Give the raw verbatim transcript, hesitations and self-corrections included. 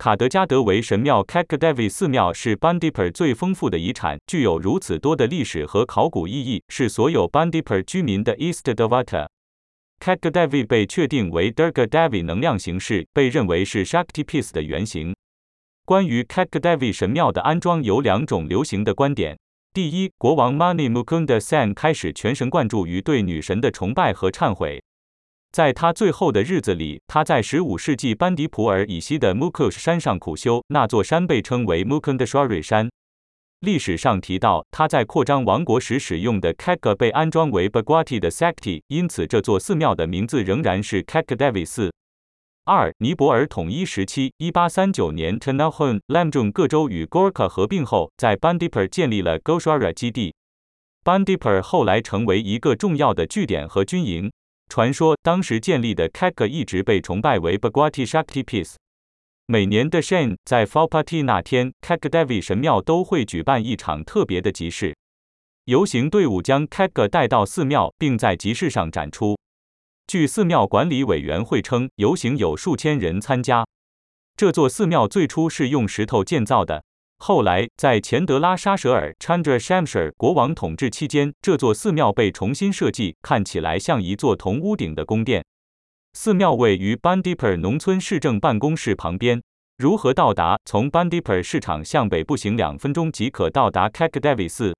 卡德加德维神庙 Katgadevi 寺庙是 Bandipur 最丰富的遗产，具有如此多的历史和考古意义，是所有 Bandipur 居民的 East Devata。Katgadevi 被确定为 Durga Devi 能量形式，被认为是 Shaktipeeth 的原型。关于 Katgadevi 神庙的安装有两种流行的观点。第一，国王 Mani Mukunda Sen 开始全神贯注于对女神的崇拜和忏悔。在他最后的日子里，他在十五世纪班迪普尔以西的 Mukush 山上苦修，那座山被称为 Mukundeshwari 山。历史上提到，他在扩张王国时使用的 Katga 被安装为 Bhagwati 的 Sakti， 因此这座寺庙的名字仍然是 Katgadevi 寺。二、尼泊尔统一时期，一八三九年 Tanahun Lamjung 各州与 Gorkha 合并后，在 Bandipur 建立了 Goswara 基地。Bandipur 后来成为一个重要的据点和军营。传说，当时建立的 Katga 一直被崇拜为 Bhagwati Shaktipeeth。每年的 Shan 在 Faupati 那天 ，Katgadevi 神庙都会举办一场特别的集市。游行队伍将 Katga 带到寺庙，并在集市上展出。据寺庙管理委员会称，游行有数千人参加。这座寺庙最初是用石头建造的。后来，在钱德拉沙舍尔 （Chandra Shamshar） 国王统治期间，这座寺庙被重新设计，看起来像一座铜屋顶的宫殿。寺庙位于 Bandipur 农村市政办公室旁边。如何到达？从 Bandipur 市场向北步行两分钟即可到达 Katgadevi 寺。